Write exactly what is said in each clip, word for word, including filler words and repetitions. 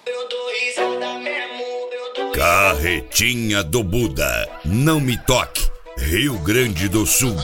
Eu dou risada mesmo, eu dou. Carretinha do Buda, não me toque, Rio Grande do Sul.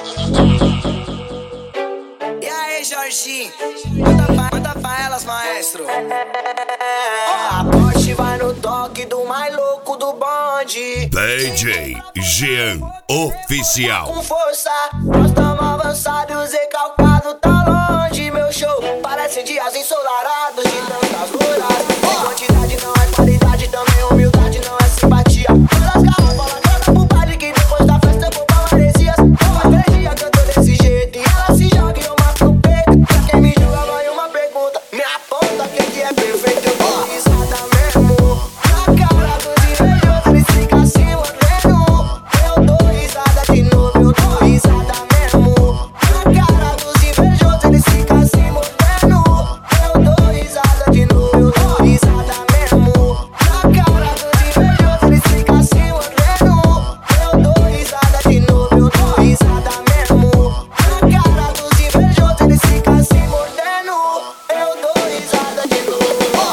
E aí, Jorginho? Manda pra, manda pra elas, maestro. A Porsche vai no toque do mais louco do bonde. D J Jean Oficial. Com força, nós tamo avançados e calcado tá longe. Meu show parece dias ensolarados de tantas loiras. E quantidade não é qualidade, também humildade não é simpatia. Todas garrafas lacrando pro baile que depois da festa eu vou pra Maresias. Uma três dias que eu tô desse jeito e ela se joga e eu mato no peito. Pra quem me julga vai uma pergunta, me aponta quem que é perfeito. Eu dou risada mesmo, na cara dos invejosos eles ficam se mordendo. Eu dou risada de novo, eu dou risada mesmo, na cara dos invejosos eles ficam se mordendo. Eu dou risada de novo, eu dou risada mesmo, na cara dos invejosos eles ficam se mordendo. Eu dou risada de novo, eu dou risada mesmo, na cara dos invejosos eles ficam se mordendo. Eu dou risada de novo.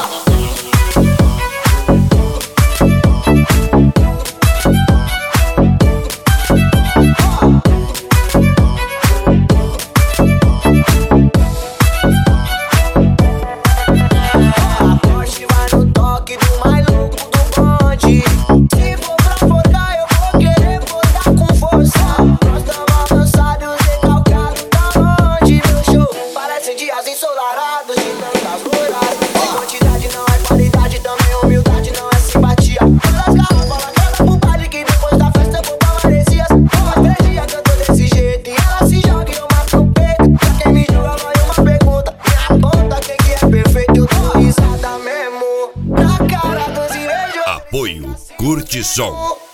A Porsche vai no toque do mais louco do bonde. Se for pra forcar, eu vou querer botar com força. Nós tamo avançados e calcados tá longe. Meu show parece dias ensolarados de tantas loiras. E quantidade não é qualidade, também humildade não é simpatia. Todas garrafas lacrando pro baile que depois da festa eu vou pra Maresias. Faz três dias que eu tô desse jeito e ela se joga e eu mato no peito. Pra quem me julga vai uma pergunta, me aponta quem que é perfeito. Eu dou risada mesmo, na cara dos invejosos. Apoio Curte Som.